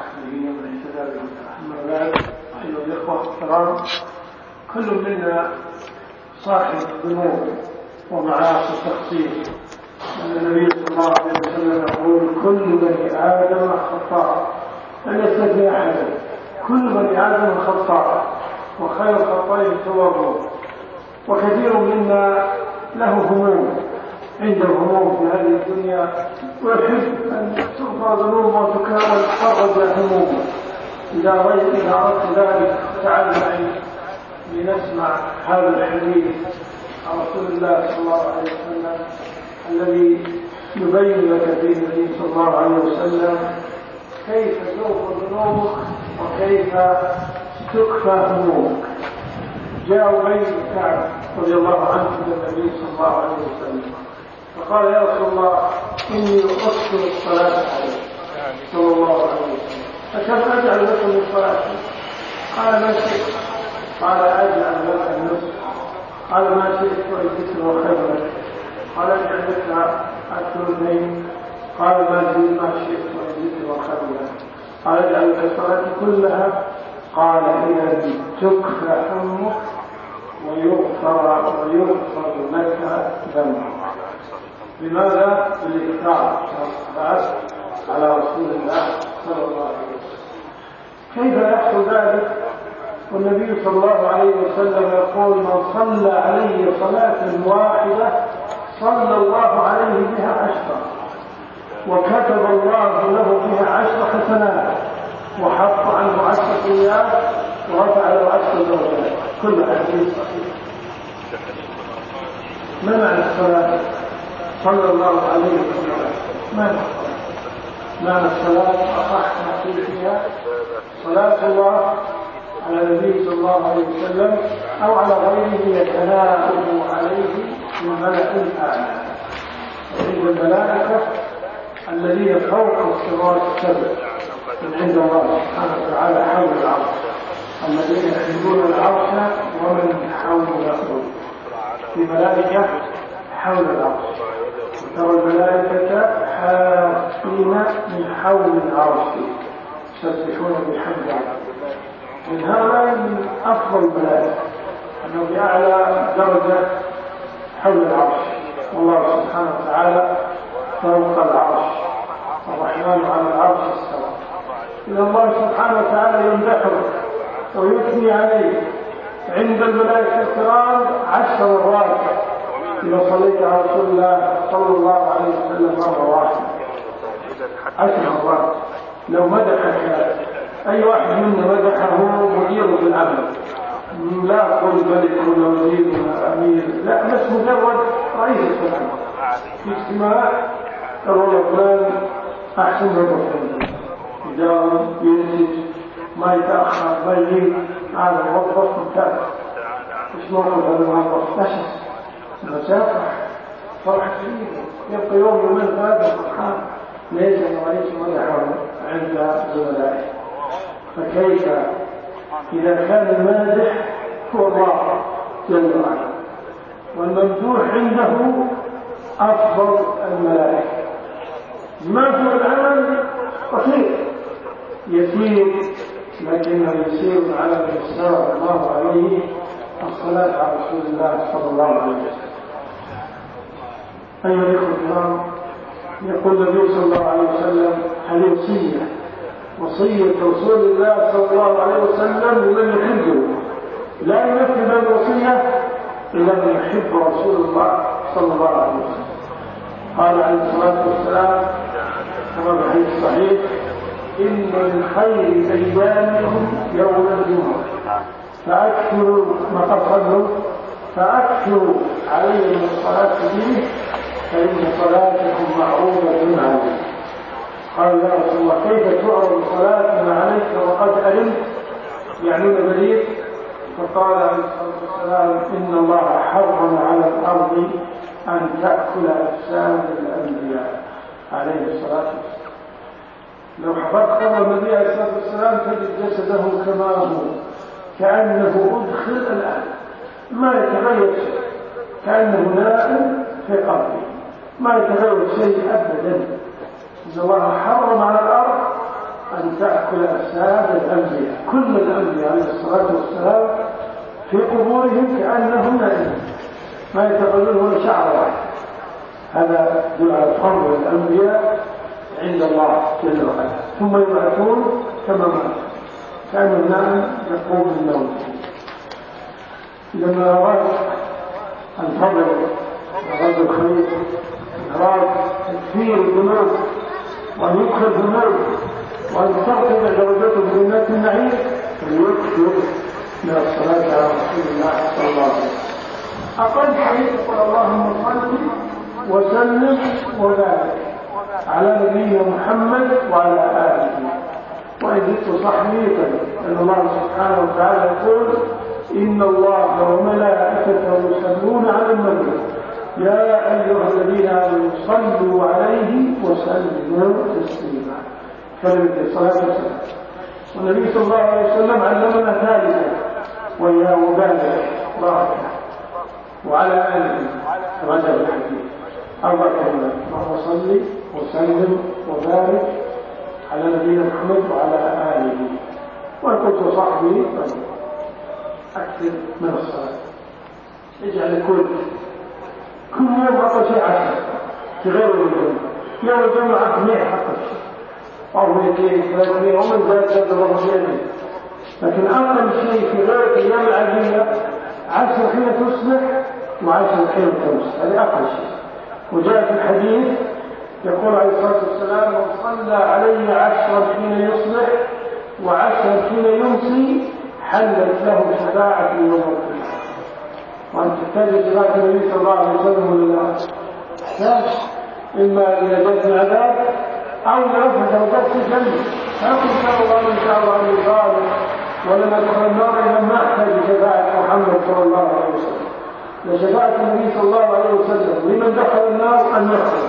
وصحبه ومن اهتدى بهداه. أما بعد، أيها الإخوة الكرام، كل منا صاحب ذنوب ومعاصي تخطيط. النبي صلى الله عليه وسلم يقول: كل بني آدم خطاء، لن يستثني أحد، كل بني آدم خطاء وخير الخطائين التوابون. وكثير منا له هموم، عنده هموم في هذه الدنيا، ويحب أن تغفر ذنوبه وتفرج همومه. إذا أردت ذلك تعال معي لنسمع هذا الحديث عن رسول الله صلى الله عليه وسلم الذي يبين لك فيه النبي صلى الله عليه وسلم كيف تغفر ذنوبك وكيف تكفى همومك. جاء أبي بن كعب رضي الله عنه إلى النبي صلى الله عليه وسلم فقال: يا رسول الله، إني أكثر الصلاة عليك صلى الله عليه وسلم، فكم أجعل لكم من صلاتي؟ قال: ما شئت. قال: أجعل لك النصف. قال: ما شئت والذكر وخير لك. قال: اجعل لك الثلثين. قال: ما شئت والذكر وخير لك. قال: اجعل لك الصلاة كلها. قال: إذا تكفى همك ويغفر لك ذنبك. لماذا؟ بالإكثار والصلاة على رسول الله صلى الله عليه وسلم. كيف يحصل ذلك والنبي صلى الله عليه وسلم يقول: من صلى علي صلاة واحدة صلى الله عليه بها 10 وكتب الله له بها 10 حسنات وحط عنه 10 سيئات ورفع له 10 درجات. كل حديث صحيح. ما معنى الصلاة صلى الله عليه وسلم؟ معنى الصلاة أصح ما قيل فيها صلاة الله على النبي صلى الله عليه وسلم أو على غيره يتناوب عليه من ملأ الأعلى. وعند الملائكة الذين فوق الصراط السبع من عند الله سبحانه وتعالى حول العرش، الذين يحملون العرش ومن حوله، في ملائكة حول العرش، وترى الملائكة حافين من حول العرش يسبحون بحمد الله. من هؤلاء من أفضل الملائكة أنه بأعلى درجة حول العرش، والله سبحانه وتعالى فوق العرش، الرحمن على العرش استوى. إن الله سبحانه وتعالى يمدحه ويثني عليه عند الملائكة الكرام 10 مرات إذا صليت على رسول الله صلى الله عليه وسلم مرة واحدة 10 مرات. لو مدحك أي واحد منا مدحه مدير في العمل، لا أقول ملك ولا وزير ولا أمير، لا، بس مجرد رئيس السلام في اجتماع قالوا فلان أحسن من فلان، يداوم ينتج ما يتأخر ما يجيب، هذا موظف ممتاز. إيش موقف هذا الموظف؟ نشط مسافة فرح كبير، يبقى يوم يومين ثلاثة فرحان. ليس رئيس مدحه عند زملائه. فكيف إذا كان المادح هو الله جل وعلا والممدوح عنده أفضل الملائكة؟ ما هو العمل بسيط يسير، لكنه يسير على الإسلام الله عليه الصلاة على رسول الله صلى الله عليه وسلم. أيها الإخوة الكرام، يقول النبي صلى الله عليه وسلم: هذه وصية رسول الله صلى الله عليه وسلم لمن يحبه، لا ينفذ الوصية إلا من يحب رسول الله صلى الله عليه وسلم. قال عليه الصلاة والسلام كما في الحديث الصحيح: إن من خير أيامكم يوم الجمعة فأكثروا ما تصلوا فأكثروا علي من الصلاة فيه فإن صلاتكم معروضة عليه. قال: يا رسول الله، كيف تعرض صلاتنا عليك وقد علمت؟ يعنون دليل. فقال عليه الصلاة والسلام: إن الله حرم على الأرض أن تأكل أجساد الأنبياء عليه الصلاة والسلام. لو حفظت خبر النبي عليه الصلاة والسلام تجد جسده كما هو، كأنه أدخل الآن، ما يتغير شيء، كأنه نائم في قبره، ما يتغير شيء أبدا. إن الله حرم على الأرض أن تأكل أجساد الأنبياء. كل الأنبياء عليه الصلاة والسلام في قبورهم كأنهم نائمون ما يتغيرون شعر واحد. هذا يدل على فضل الأنبياء عند الله جل وعلا. ثم يبعثون كما مات كان النائم يقوم من نومه. لما أراد الفضل وأراد الخير أراد تكفير الذنوب وأن يدخل الذنوب وأن ترتفع درجته بجنات النعيم فليكثر من الصلاة على رسول الله صلى الله عليه وسلم. أقل حديث قال اللهم صل وسلم وبارك على نبينا محمد وعلى آله. وإن جئت صحيحا أن الله سبحانه وتعالى يقول إن الله وملائكته يصلون على النبي يا أيها الذين آمنوا صلوا عليه وسلموا تسليما. كلمة الصلاة والسلام. والنبي صلى الله عليه وسلم علمنا ثالثا وهي وبارك وعلى آله كما جاء في الحديث 4 كلمات اللهم صل وسلم وبارك على نبينا محمد وعلى آله. وقلت وصحبه أكثر من الصلاة. اجعل كل يوم أقل شيء 10 في غير الجمعة. يوم الجمعة 100 حق الشيء أو 200 300 ومن ذلك الله بيده. لكن أقل شيء في غير الأيام العادية 10 حين تصبح و10 حين تمسي. هذا أقل شيء. وجاء في الحديث يقول عليه الصلاة والسلام من صلى علي 10 حين يصبح و10 حين يمسي حلت له شفاعة يوم القيامة. وأن تحتاج شفاعة النبي صلى الله عليه وسلم لله تحتاج إما إلى جلب العذاب أو لرفع درجات في الجنة. فيقول إن شاء الله إن شاء الله أن يقال ولم أدخل النار إلا ما أحتاج شفاعة محمد صلى الله عليه وسلم. لشفاعة النبي صلى الله عليه وسلم لمن دخل النار أن يخرج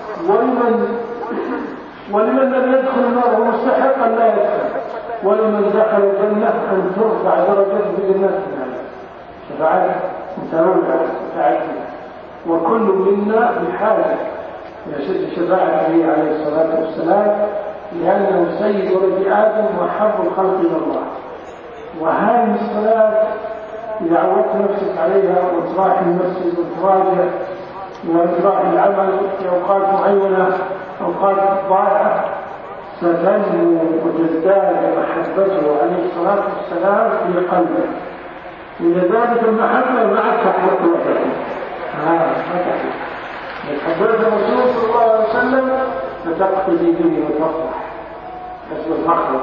ولمن لم يدخل النار هو مستحق أن لا يدخل ولمن دخل الجنة أن ترفع درجته بجنات النعيم. شفاعات متنوعة متعددة وكل منا بحاجة إلى شفاعة النبي عليه الصلاة والسلام لأنه سيد ولد آدم وأحب الخلق إلى الله. وهذه الصلاة إذا عودت نفسك عليها وتراح المسجد وتراجع وتراح العمل في أوقات معينة أوقات ضائعة ستنمو وتزداد محبته عليه الصلاة والسلام في قلبك. ولذلك المحبة معك تحرك وحدك ما تحرك. حبيت الرسول صلى الله عليه وسلم فتقتدي به وتفرح حسب المخلق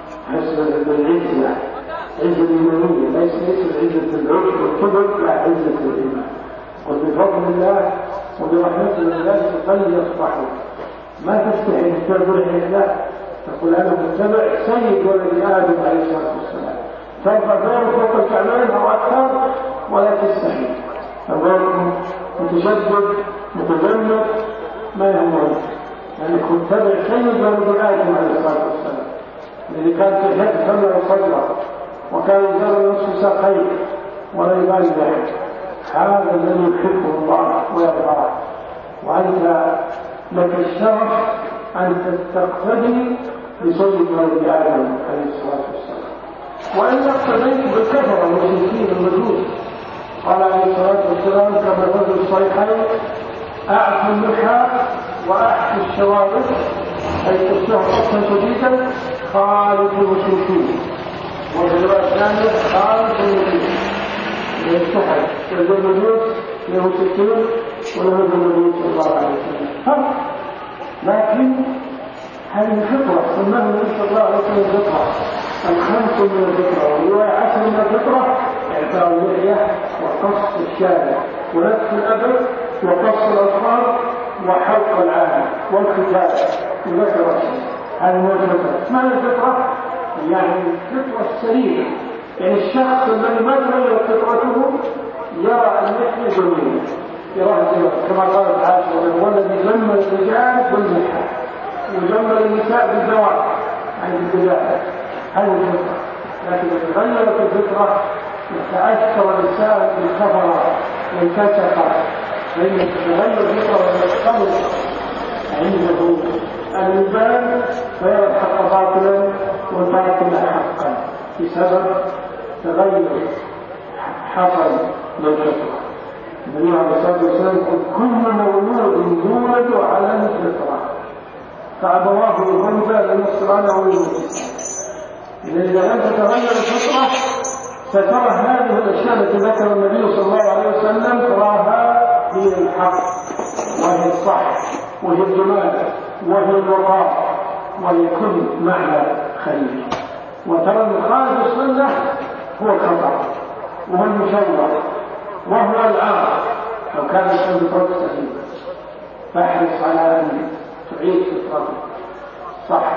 حسب العزة عزة الإيمانية ليس عزة العجب والكبر لا عزة الإيمان. وبفضل الله وبرحمته لله فليفرحوا. ما تستحي تتبع لا تقول أنا متبع سيد ولد آدم عليه الصلاة والسلام ترفع ذلك فوق الكعبين أو أكثر ولا تستحي. أبوكم متشدد متجمد ما يهمك لأنك متبع سيد ولد آدم عليه الصلاة والسلام الذي كان تشهد تملأ صدره وكان يزال نصف ساقيه ولا يبالي ذلك. هذا الذي يحبه الله ويرضاه. وأنت لك الشرف أن تقتدي بسيد ولد آدم عليه الصلاة والسلام. وإن اقتديت بالكفر والمشركين المجوس قال عليه الصلاة والسلام كما في الصحيحين أعفوا اللحى وأحفوا الشوارب أي تصبح قصا شديدا خالف المشركين. وفي الرواية الثانية خالف المشركين يستحق يزول المجوس للمشركين ولم النبي صلى الله عليه وسلم. لكن هذه الفطرة سماه النبي صلى الله عليه وسلم الفطرة 5 من الفطرة والرواية 10 من الفطرة إعفاء اللحية وقص الشارع ونتف الأبد وقص الأظفار وحلق العانة والختان وذكر هذه من الفطرة. ما هي الفطرة؟ يعني الفطرة السليمة يعني الشخص الذي ما تغيرت فطرته يرى اللحية جميلة يراها زينة كما قالت عائشة والذي جمل الرجال باللحى وجمل النساء بالزواج عن البداية. هذه الفطرة. لكن إذا غيرت الفطرة يتأثر الإنسان بالكفرة والكسفة فإن تتغير الفطرة ويتخلص عنده الإنسان فيرى الحق باطلا والباطل حقا بسبب تغير حصل للفطرة. النبي عليه الصلاة والسلام يقول كل مولود يولد على الفطرة فأبواه يهودان للنصران أو اليهود. إذا لم تتغير الفطرة فترى هذه الأشياء التي ذكر النبي صلى الله عليه وسلم تراها هي الحق وهي الصح وهي الجمال وهي الوقار وهي كل معنى خير، وترى المخالف السنة هو الخطأ وهو المشوه وهو العار. لو كان الإنسان بفطرة سليمة فاحرص على أن تعيد فطرتك صح،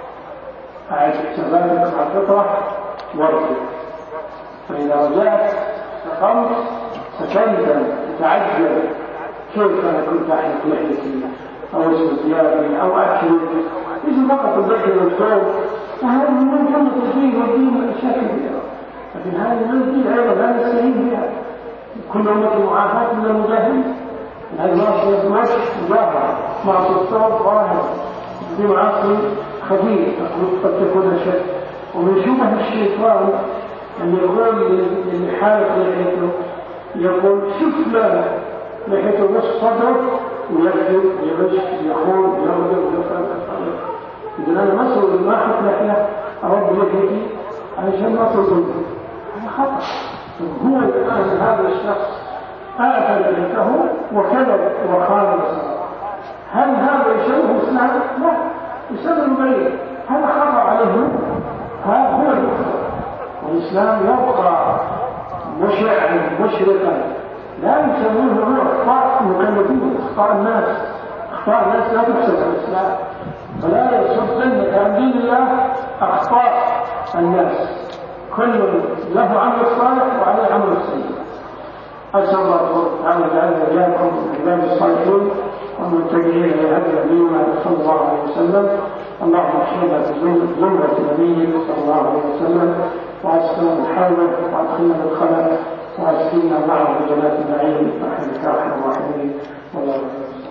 أعد شبابك مع الفطرة وارجع، فإذا رجعت فقمت ستندم تتعجب كيف أنا كنت أحلق لحيتي أو اسم ثيابي أو أكل إذا فقط الذكر والثوب، فهذه من جملة الدين والدين أشياء كثيرة، لكن هذه من الدين أيضا لا نستهين بها. كل أمة معافاة من المجاهدين، هذه معصية مجاهرة، معصية الثوب ظاهرة، في معاصي خفيف قد تكون أشد. ومن شبه الشيطان أن يقول للي حالق لحيته يقول شوف له لحيته نصف صدره ويكذب ويغش يخون ويغدر ويفعل. إذا أنا مسؤول ما أحط لحية أرد لحيتي عشان ما تظلم، هذا خطأ. هو الآن هذا الشخص آثر لحيته وكذب وخان وسرق، هل هذا يشوه الإسلام؟ لا، يسبب بعيد، هذا خطأ عليه، هذا هو الكفر. والإسلام يبقى مشعا مشرقا، لا يسمونه هو أخطاء مكلفين، أخطاء الناس لا تحسب على الإسلام، ولا يصدنك عن دين الله أخطاء الناس، كل له عمل صالح وعليه عمل سيء. أسأل الله تعالى جعلنا إياكم من عباد الصالحين والمتبعين لهدي نبينا صلى الله عليه وسلم. اللهم احشرنا في زمرة نبيك صلى الله عليه وسلم، واسقنا من حوله وادخلنا من خلقه واسقنا معه بجنات النعيم برحمتك يا ارحم الراحمين. والله